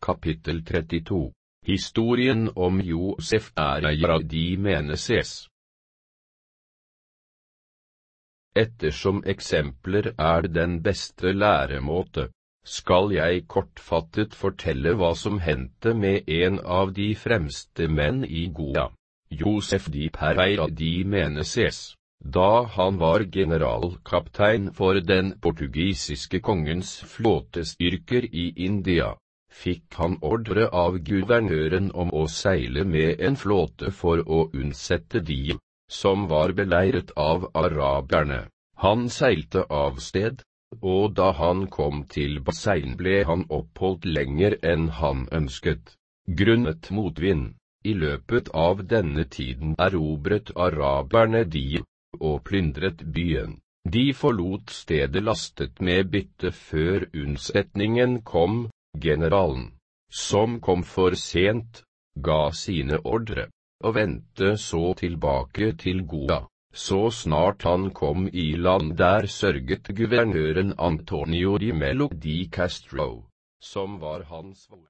Kapittel 32. Historien om Josef Ariadimeneses. Ettersom eksempler er den beste læremåte, skal jeg kortfattet fortelle hva som hendte med en av de fremste menn i Goa, Josef Ariadimeneses. Da han var generalkaptein for den portugisiske kongens flåtestyrker i India, fikk han ordre av guvernøren om å seile med en flåte for å unnsette de som var beleiret av araberne. Han seilte av sted, og da han kom til bassein ble han oppholdt lenger enn han ønsket, grunnet motvind. I løpet av denne tiden erobret araberne de og plyndret byen. De forlot stedet lastet med bytte før unnsetningen kom. Generalen, som kom for sent, ga sine ordre, og vendte så tilbake til Goa. Så snart han kom i land der sørget guvernøren Antonio de Melo de Castro, som var hans